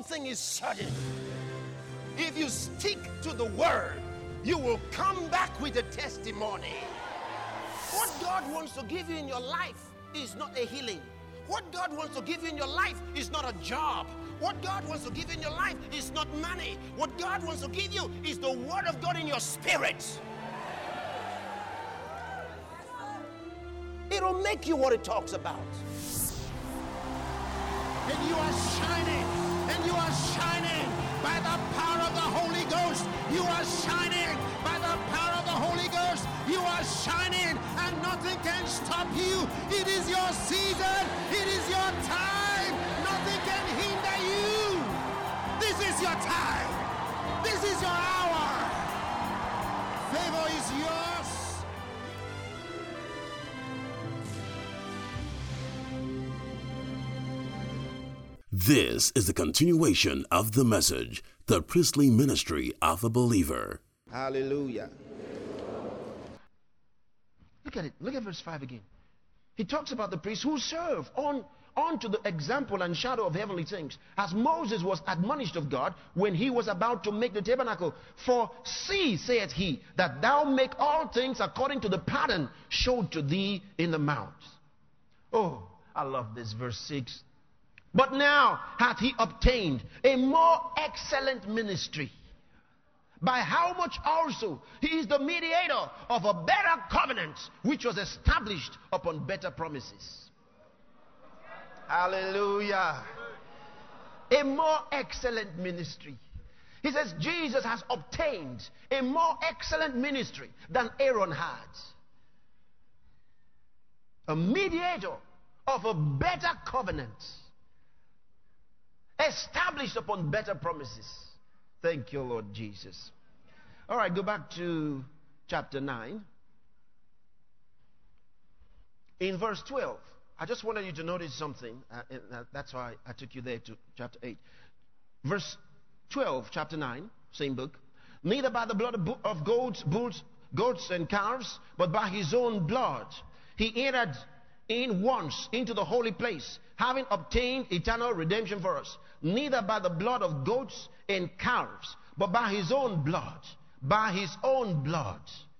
one thing is certain. If you stick to the word, you will come back with a testimony. What God wants to give you in your life is not a healing. What God wants to give you in your life is not a job. What God wants to give you in your life is not money. What God wants to give you is the word of God in your spirit. It'll make you what it talks about. And you are shining. And you are shining by the power of the Holy Ghost. You are shining by the power of the Holy Ghost. You are shining and nothing can stop you. It is your season. It is your time. Nothing can hinder you. This is your time. This is your hour. Favor is yours. This is the continuation of the message, the priestly ministry of a believer. Hallelujah. Look at it. Look at verse 5 again. He talks about the priests who serve on to the example and shadow of heavenly things, as Moses was admonished of God when he was about to make the tabernacle. For see, saith he, that thou make all things according to the pattern showed to thee in the mount. Oh, I love this verse 6. But now hath he obtained a more excellent ministry, by how much also he is the mediator of a better covenant, which was established upon better promises. Hallelujah. A more excellent ministry. He says Jesus has obtained a more excellent ministry than Aaron had. A mediator of a better covenant, established upon better promises. Thank you, Lord Jesus. All right, go back to chapter 9. In verse 12, I just wanted you to notice something. That's why I took you there to chapter 8. Verse 12, chapter 9, same book. Neither by the blood of goats, bulls, goats and calves, but by his own blood. He entered in once into the holy place, having obtained eternal redemption for us. Neither by the blood of goats and calves, but by his own blood. By his own blood.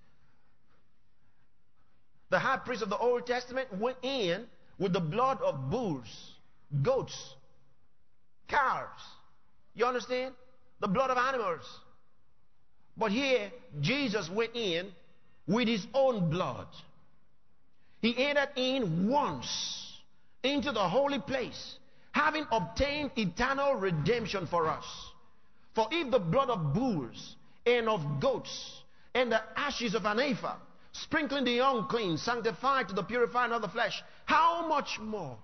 The high priest of the Old Testament went in with the blood of bulls, goats, calves. You understand? The blood of animals. But here, Jesus went in with his own blood. He entered in once into the holy place, having obtained eternal redemption for us. For if the blood of bulls and of goats and the ashes of an heifer, sprinkling the unclean, sanctified to the purifying of the flesh, how much more?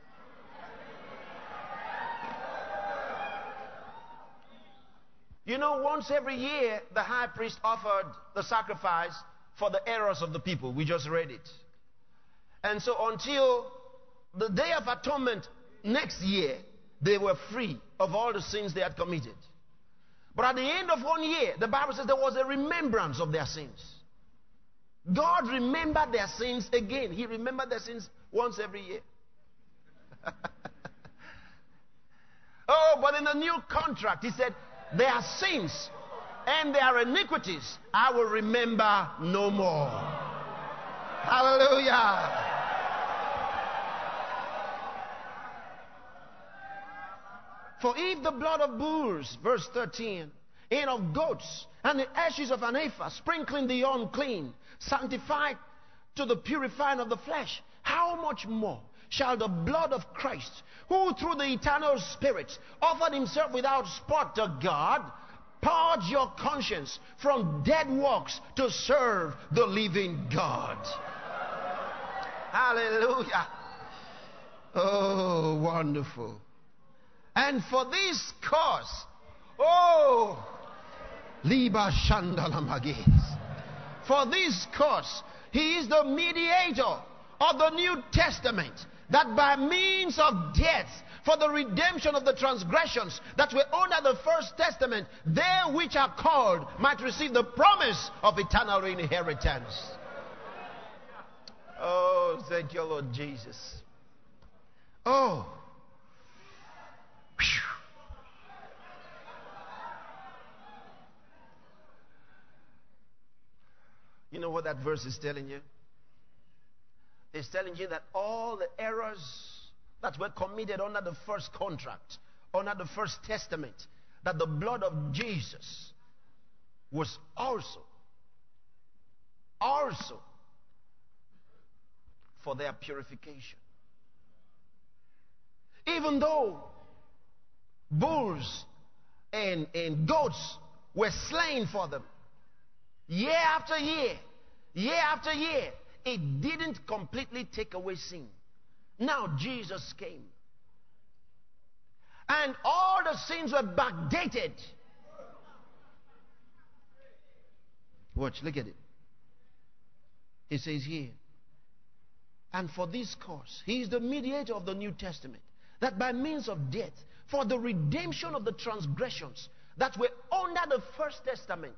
You know, once every year, the high priest offered the sacrifice for the errors of the people. We just read it. And so until the Day of Atonement next year, they were free of all the sins they had committed. But at the end of 1 year, the Bible says there was a remembrance of their sins. God remembered their sins again. He remembered their sins once every year. Oh, but in the new contract, he said, their sins and their iniquities I will remember no more. Hallelujah. For if the blood of bulls, verse 13, and of goats, and the ashes of an heifer, sprinkling the unclean, sanctified to the purifying of the flesh, how much more shall the blood of Christ, who through the eternal Spirit offered himself without spot to God, purge your conscience from dead works to serve the living God. Hallelujah. Oh, wonderful. And for this cause, oh, Liba Shandala Magis. For this cause, he is the mediator of the New Testament, that by means of death, for the redemption of the transgressions that were under the First Testament, they which are called might receive the promise of eternal inheritance. Oh, thank you, Lord Jesus. Oh. know what that verse is telling you? It's telling you that all the errors that were committed under the first contract, under the first testament, that the blood of Jesus was also for their purification. Even though bulls and goats were slain for them, year after year, it didn't completely take away sin. Now Jesus came. And all the sins were backdated. Watch, look at it. It says here, and for this cause, he is the mediator of the New Testament, that by means of death, for the redemption of the transgressions that were under the first testament,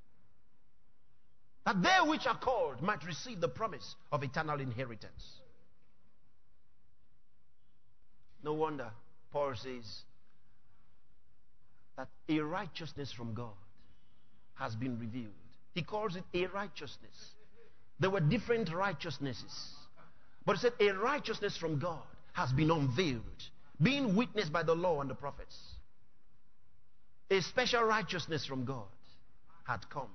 that they which are called might receive the promise of eternal inheritance. No wonder Paul says that a righteousness from God has been revealed. He calls it a righteousness. There were different righteousnesses, but he said a righteousness from God has been unveiled, being witnessed by the law and the prophets. A special righteousness from God had come.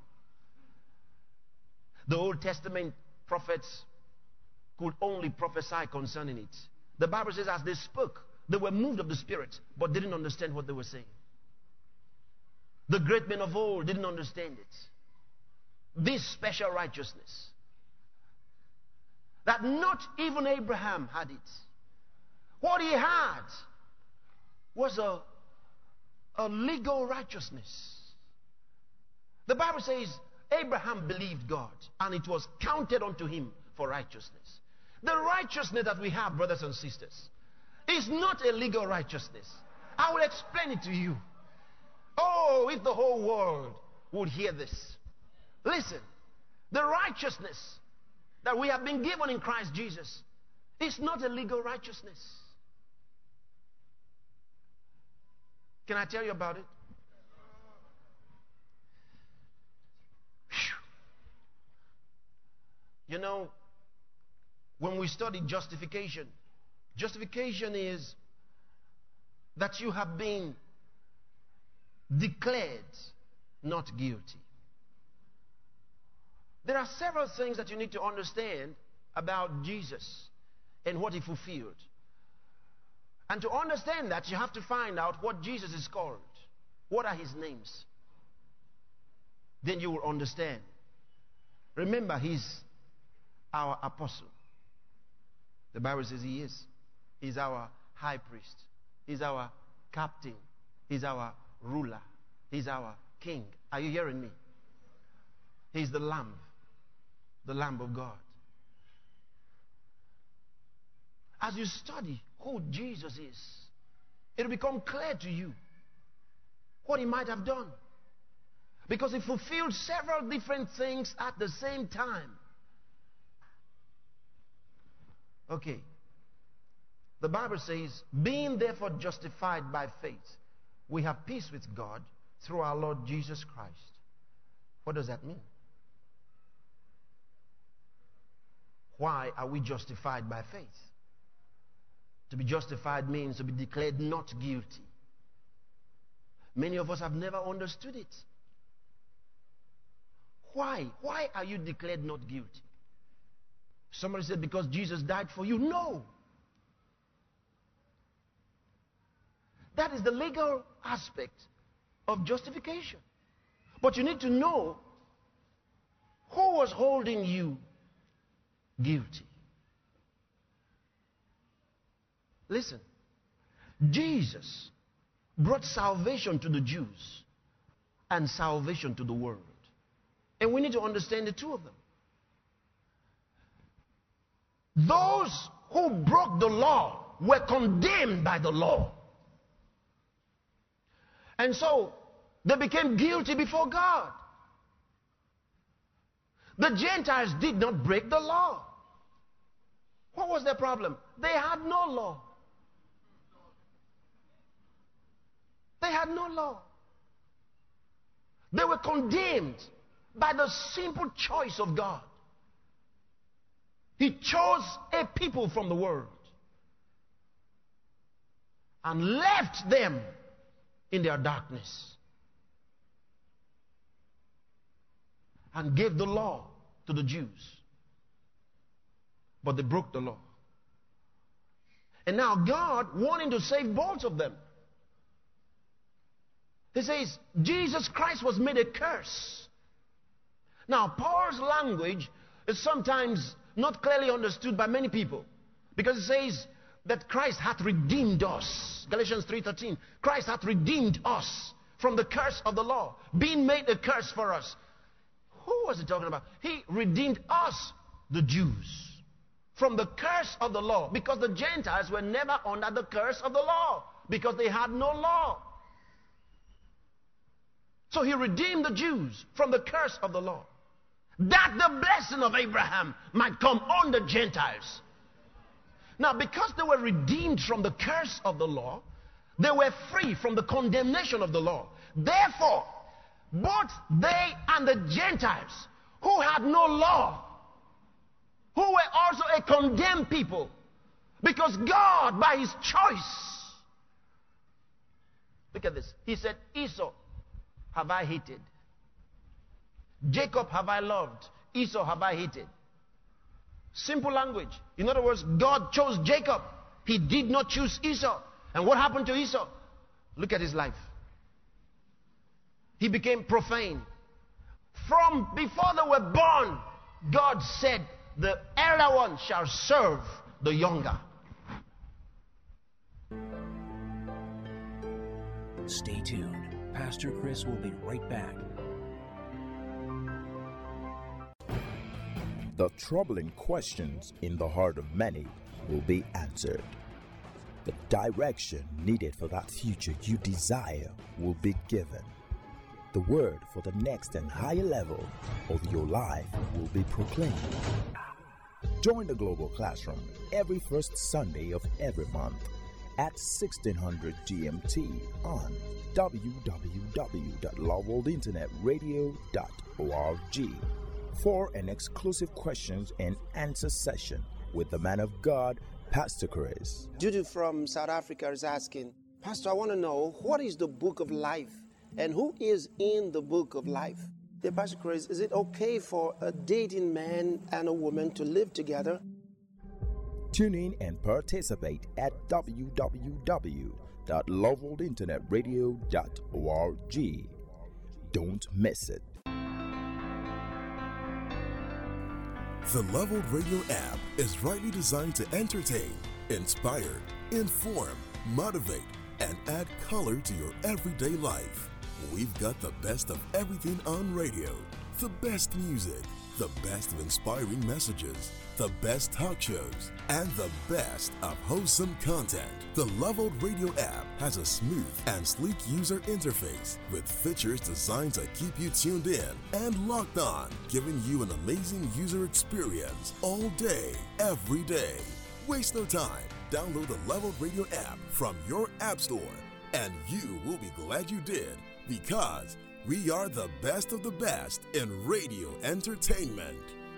The Old Testament prophets could only prophesy concerning it. The Bible says as they spoke, they were moved of the Spirit, but didn't understand what they were saying. The great men of old didn't understand it. This special righteousness, that not even Abraham had it. What he had was a legal righteousness. The Bible says Abraham believed God, and it was counted unto him for righteousness. The righteousness that we have, brothers and sisters, is not a legal righteousness. I will explain it to you. Oh, if the whole world would hear this. Listen, the righteousness that we have been given in Christ Jesus is not a legal righteousness. Can I tell you about it? You know, when we study justification, justification is that you have been declared not guilty. There are several things that you need to understand about Jesus and what he fulfilled. And to understand that, you have to find out what Jesus is called. What are his names? Then you will understand. Remember, he's our apostle. The Bible says he is. He's our high priest. He's our captain. He's our ruler. He's our king. Are you hearing me? He's the Lamb of God. As you study who Jesus is, it will become clear to you what he might have done. Because he fulfilled several different things at the same time. Okay. The Bible says, being therefore justified by faith, we have peace with God through our Lord Jesus Christ. What does that mean? Why are we justified by faith? To be justified means to be declared not guilty. Many of us have never understood it. Why? Why are you declared not guilty? Somebody said, because Jesus died for you. No. That is the legal aspect of justification. But you need to know who was holding you guilty. Listen, Jesus brought salvation to the Jews and salvation to the world. And we need to understand the two of them. Those who broke the law were condemned by the law. And so they became guilty before God. The Gentiles did not break the law. What was their problem? They had no law. They had no law. They were condemned by the simple choice of God. He chose a people from the world and left them in their darkness and gave the law to the Jews. But they broke the law. And now God, wanting to save both of them, He says, Jesus Christ was made a curse. Now, Paul's language is sometimes not clearly understood by many people, because it says that Christ hath redeemed us. Galatians 3:13. Christ hath redeemed us from the curse of the law, being made a curse for us. Who was he talking about? He redeemed us, the Jews, from the curse of the law, because the Gentiles were never under the curse of the law, because they had no law. So he redeemed the Jews from the curse of the law, that the blessing of Abraham might come on the Gentiles. Now, because they were redeemed from the curse of the law, they were free from the condemnation of the law. Therefore, both they and the Gentiles who had no law, who were also a condemned people, because God, by His choice, look at this. He said, Esau have I hated. Jacob have I loved. Esau have I hated. Simple language. In other words, God chose Jacob. He did not choose Esau. And what happened to Esau? Look at his life. He became profane. From before they were born, God said, the elder one shall serve the younger. Stay tuned. Pastor Chris will be right back. The troubling questions in the heart of many will be answered. The direction needed for that future you desire will be given. The word for the next and higher level of your life will be proclaimed. Join the Global Classroom every first Sunday of every month at 1600 GMT on www.loveworldinternetradio.org for an exclusive questions and answer session with the man of God, Pastor Chris. Judy from South Africa is asking, Pastor, I want to know, what is the book of life and who is in the book of life? Dear Pastor Chris, is it okay for a dating man and a woman to live together? Tune in and participate at www.loveworldinternetradio.org. Don't miss it. The Leveled Radio app is rightly designed to entertain, inspire, inform, motivate, and add color to your everyday life. We've got the best of everything on radio, the best music, the best of inspiring messages, the best talk shows, and the best of wholesome content. The Leveled Radio app has a smooth and sleek user interface with features designed to keep you tuned in and locked on, giving you an amazing user experience all day, every day. Waste no time. Download the Leveled Radio app from your app store, and you will be glad you did, because we are the best of the best in radio entertainment.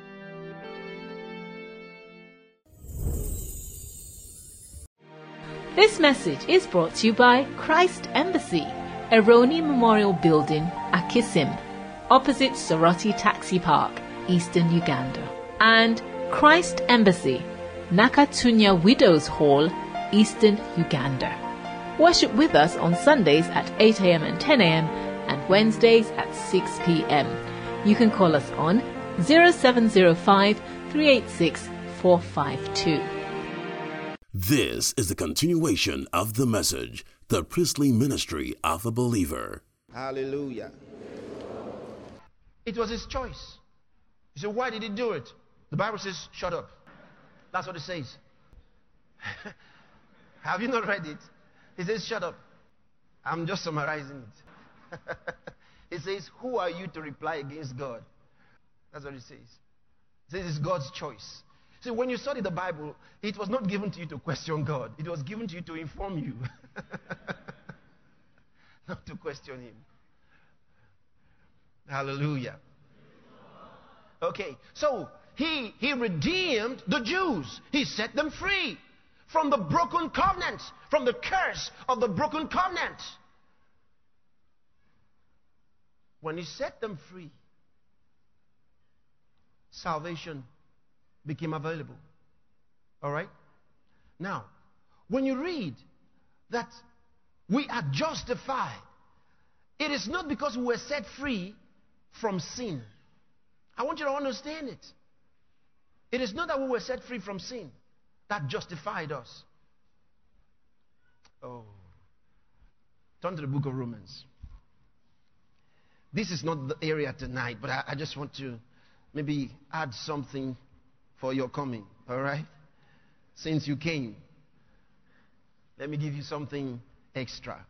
This message is brought to you by Christ Embassy, Eroni Memorial Building, Akisim, opposite Soroti Taxi Park, Eastern Uganda, and Christ Embassy, Nakatunya Widows Hall, Eastern Uganda. Worship with us on Sundays at 8 a.m. and 10 a.m. and Wednesdays at 6 p.m. You can call us on 0705 386 452. This is the continuation of the message, the priestly ministry of a believer. Hallelujah. It was his choice. You say, why did he do it? The Bible says, shut up. That's what it says. Have you not read it? It says, shut up. I'm just summarizing it. It says, who are you to reply against God? That's what it says. It says it's God's choice. See, when you study the Bible, it was not given to you to question God. It was given to you to inform you. Not to question Him. Hallelujah. Okay, so he redeemed the Jews. He set them free from the broken covenant, from the curse of the broken covenant. When he set them free, salvation became available. All right? Now, when you read that we are justified, it is not because we were set free from sin. I want you to understand it. It is not that we were set free from sin that justified us. Oh. Turn to the book of Romans. This is not the area tonight, but I just want to maybe add something for your coming. All right? Since you came, let me give you something extra.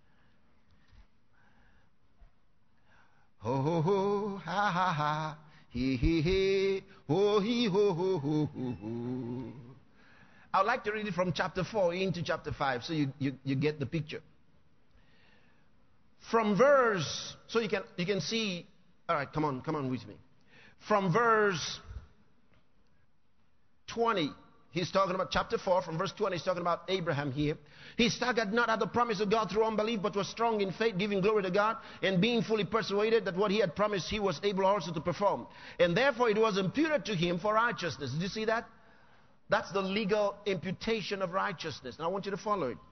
Ho ho ho, ha ha ha, he he he, ho he ho ho ho ho ho. I would like to read it from chapter 4 into chapter 5 so you get the picture. From verse, so you can see, all right, come on with me. From verse 20, he's talking about chapter 4, from verse 20, he's talking about Abraham here. He staggered not at the promise of God through unbelief, but was strong in faith, giving glory to God, and being fully persuaded that what he had promised he was able also to perform. And therefore it was imputed to him for righteousness. Did you see that? That's the legal imputation of righteousness. And I want you to follow it.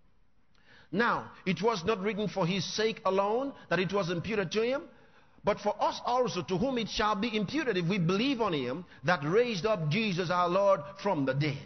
Now, it was not written for his sake alone that it was imputed to him, but for us also, to whom it shall be imputed if we believe on him that raised up Jesus our Lord from the dead,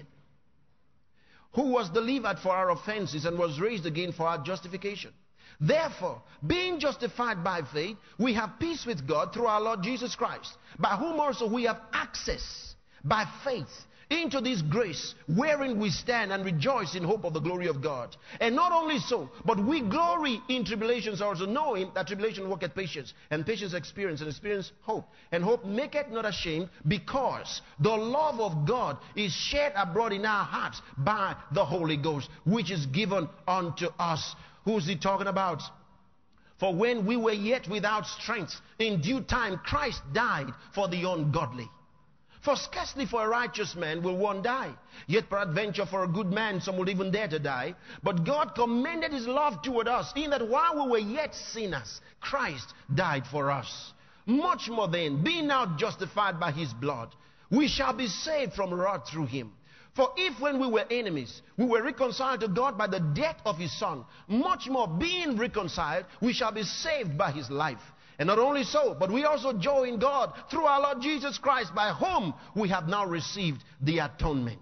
who was delivered for our offenses and was raised again for our justification. Therefore, being justified by faith, we have peace with God through our Lord Jesus Christ, by whom also we have access by faith into this grace wherein we stand and rejoice in hope of the glory of God. And not only so, but we glory in tribulations also, knowing that tribulation worketh patience, and patience experience, and experience hope. And hope maketh not ashamed, because the love of God is shed abroad in our hearts by the Holy Ghost, which is given unto us. Who's he talking about? For when we were yet without strength, in due time Christ died for the ungodly. For scarcely for a righteous man will one die. Yet peradventure for a good man some will even dare to die. But God commended his love toward us, in that while we were yet sinners, Christ died for us. Much more then, being now justified by his blood, we shall be saved from wrath through him. For if when we were enemies, we were reconciled to God by the death of his Son, much more being reconciled, we shall be saved by his life. And not only so, but we also joy in God through our Lord Jesus Christ, by whom we have now received the atonement.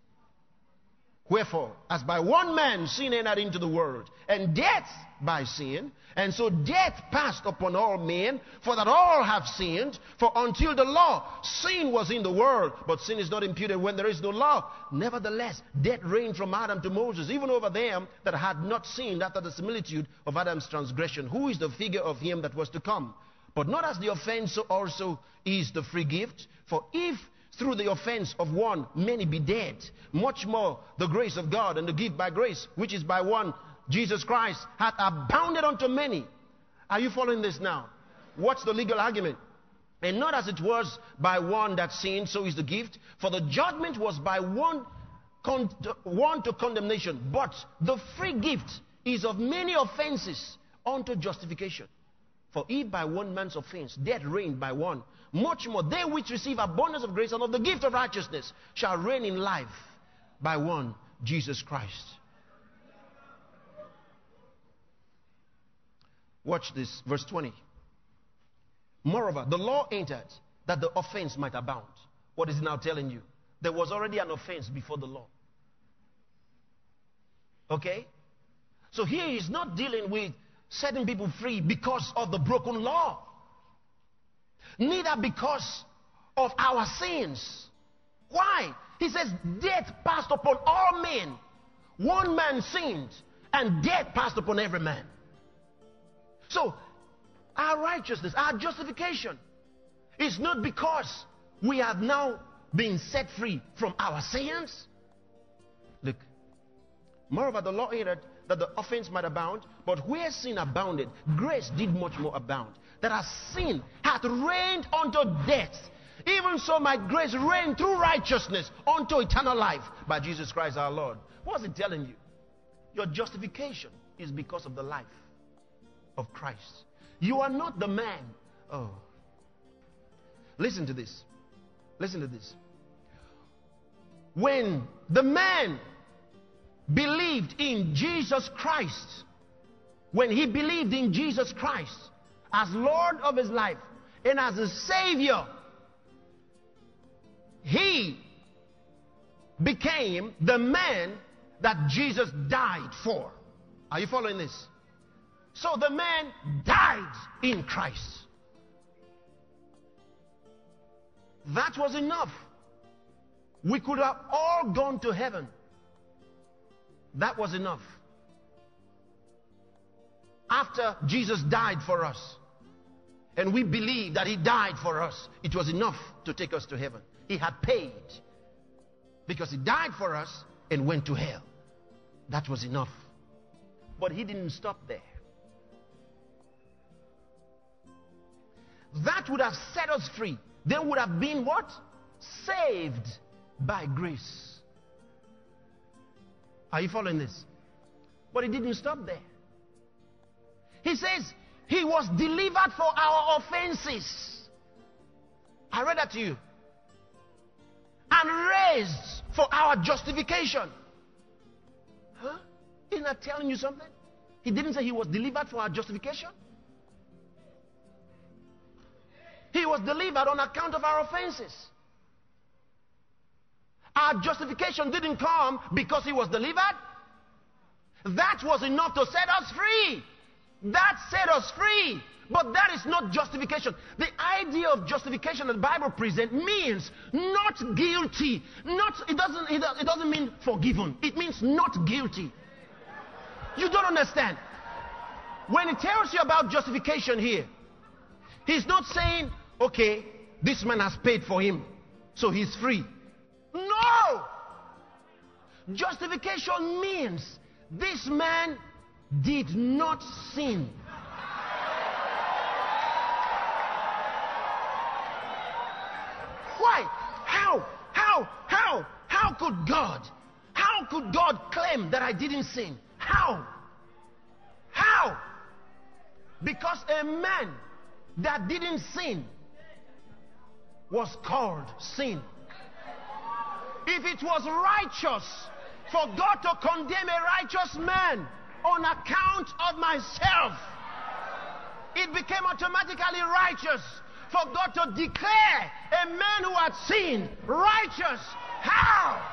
Wherefore, as by one man sin entered into the world, and death by sin, and so death passed upon all men, for that all have sinned. For until the law, sin was in the world, but sin is not imputed when there is no law. Nevertheless, death reigned from Adam to Moses, even over them that had not sinned, after the similitude of Adam's transgression, who is the figure of him that was to come. But not as the offense, so also is the free gift. For if through the offense of one many be dead, much more the grace of God and the gift by grace, which is by one Jesus Christ, hath abounded unto many. Are you following this now? What's the legal argument? And not as it was by one that sinned, so is the gift. For the judgment was by one to condemnation, but the free gift is of many offenses unto justification. For if by one man's offense death reigned by one, much more they which receive abundance of grace and of the gift of righteousness shall reign in life by one Jesus Christ. Watch this, verse 20. Moreover, the law entered that the offense might abound. What is it now telling you? There was already an offense before the law. Okay? So here he's not dealing with setting people free because of the broken law. Neither because of our sins. Why? He says death passed upon all men. One man sinned, and death passed upon every man. So, our righteousness, our justification is not because we have now been set free from our sins. Look, moreover, the law entered that the offense might abound, but where sin abounded, grace did much more abound. That as sin hath reigned unto death, even so might grace reign through righteousness unto eternal life by Jesus Christ our Lord. What's it telling you? Your justification is because of the life of Christ. You are not the man. Oh. Listen to this. Listen to this. When the man believed in Jesus Christ, when he believed in Jesus Christ as Lord of his life and as a Savior, he became the man that Jesus died for. Are you following this? So the man died in Christ. That was enough. We could have all gone to heaven. That was enough. After Jesus died for us, and we believe that he died for us, it was enough to take us to heaven. He had paid because he died for us and went to hell. That was enough. But he didn't stop there. That would have set us free. They would have been what? Saved by grace. Are you following this? But he didn't stop there. He says he was delivered for our offenses. I read that to you. And raised for our justification. Huh? Isn't that telling you something? He didn't say he was delivered for our justification. He was delivered on account of our offenses. Our justification didn't come because he was delivered. That was enough to set us free. That set us free. But that is not justification. The idea of justification that the Bible presents means not guilty. It doesn't mean forgiven. It means not guilty. You don't understand. When it tells you about justification here, he's not saying, okay, this man has paid for him, so he's free. No! Justification means this man did not sin. Why? How could God claim that I didn't sin? How? Because a man that didn't sin was called sin. If it was righteous for God to condemn a righteous man on account of myself, it became automatically righteous for God to declare a man who had sinned righteous. How?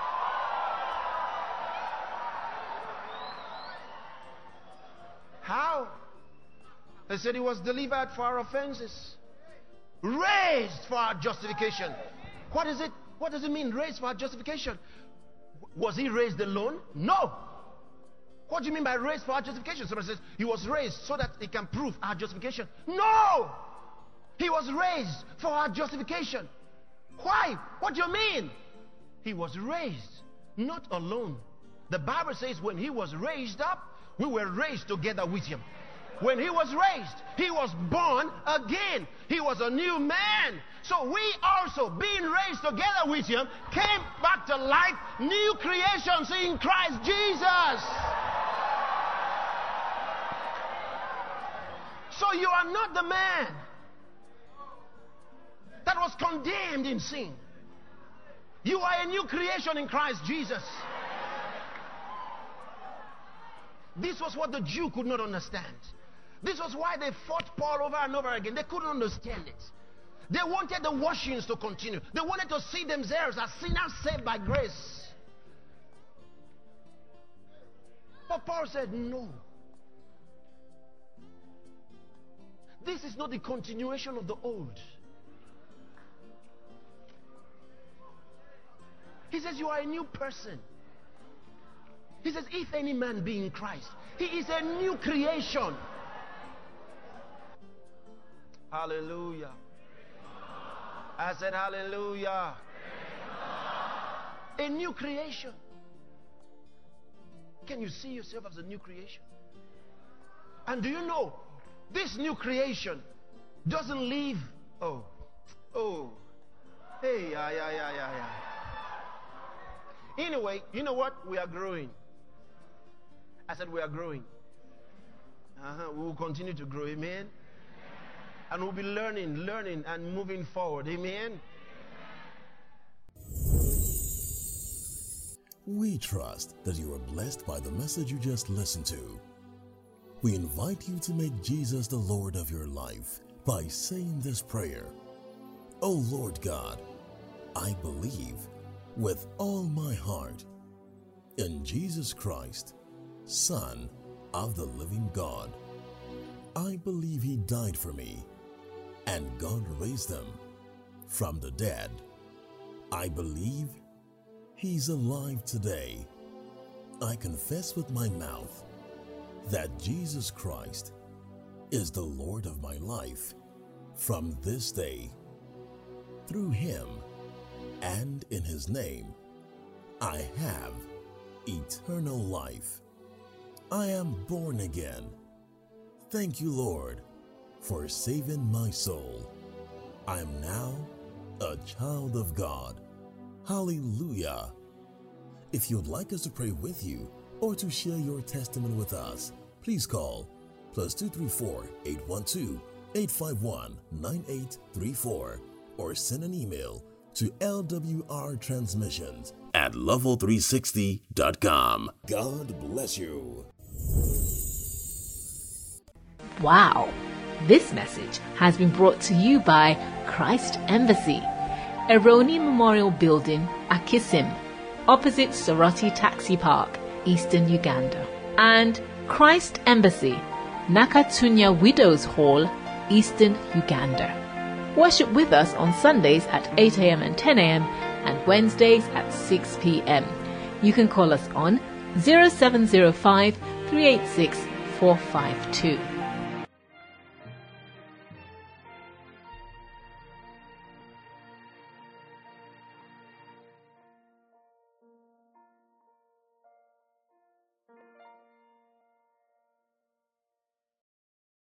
How? They said he was delivered for our offenses, raised for our justification. What is it? What does it mean, raised for our justification? Was he raised alone? No. What do you mean by raised for our justification? Somebody says he was raised so that he can prove our justification. No. He was raised for our justification. Why? What do you mean? He was raised not alone. The Bible says when he was raised up, we were raised together with him. When he was raised, he was born again. He was a new man. So we also, being raised together with him, came back to life, new creations in Christ Jesus. So you are not the man that was condemned in sin. You are a new creation in Christ Jesus. This was what the Jew could not understand. This was why they fought Paul over and over again. They couldn't understand it. They wanted the washings to continue. They wanted to see themselves as sinners saved by grace. But Paul said, no. This is not the continuation of the old. He says you are a new person. He says if any man be in Christ, he is a new creation. Hallelujah. I said hallelujah. A new creation. Can you see yourself as a new creation? And do you know, this new creation doesn't leave. Hey, yeah. Anyway, you know what? We are growing. I said we are growing. We will continue to grow. Amen. And we'll be learning and moving forward. Amen. We trust that you are blessed by the message you just listened to. We invite you to make Jesus the Lord of your life by saying this prayer. Oh Lord God, I believe with all my heart in Jesus Christ, Son of the living God. I believe He died for me and God raised Him from the dead. I believe He's alive today. I confess with my mouth that Jesus Christ is the Lord of my life from this day. Through Him and in His name, I have eternal life. I am born again. Thank you, Lord, for saving my soul. I am now a child of God. Hallelujah. If you'd like us to pray with you or to share your testimony with us, please call +234 812 851 9834 or send an email to lwrtransmissions@level360.com. God bless you. Wow! This message has been brought to you by Christ Embassy, Eroni Memorial Building, Akisim, opposite Soroti Taxi Park, Eastern Uganda, and Christ Embassy, Nakatunya Widows Hall, Eastern Uganda. Worship with us on Sundays at 8 a.m. and 10 a.m. and Wednesdays at 6 p.m. You can call us on 0705 386 452.